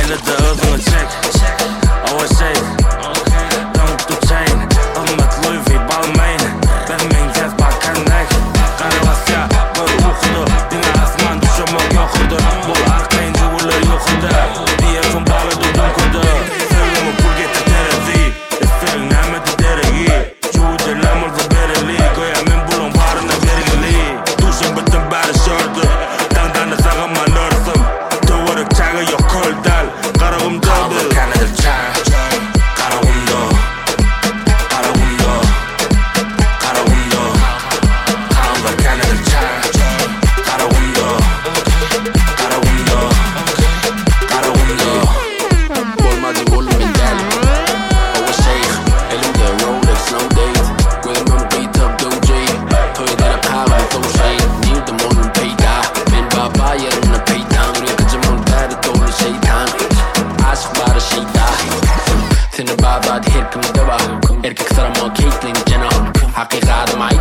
de özünü çek. Ava şey Don't do chain Ümmet Louis V Balmain Ben mengez bakanday Karabasya bir okudu Dine asman düşümük yokudu Bol arkayın cıvırlar yokudu Diyesin balı dudum kudu Söylemi pul getir terezi Estelin nemeti dereyi Çoğuca lamırdı bereli Goya men bulun barına vergili Duşun bütün bari şördü Dağdan da sağıma nörsüm Tuvarık çağı yok koldal Karagım döldü Kanadır çağı Karagımdo Karagımdo Karagımdo Kaldır kanadır çağı Karagımdo Karagımdo Karagımdo Olmadı volumen del Ava şeyh elimde Rolex no date Gözümün kıytıp dövceği Toylara kahve doğuşayın Nirdim onun peyda Ben baba yerine peydan Buraya kızımın beri dolu şeytan Aşk bari şeyda Seni bağdadı her kımda var Erkek sarama Caitlyn Jenner Hakikatim ay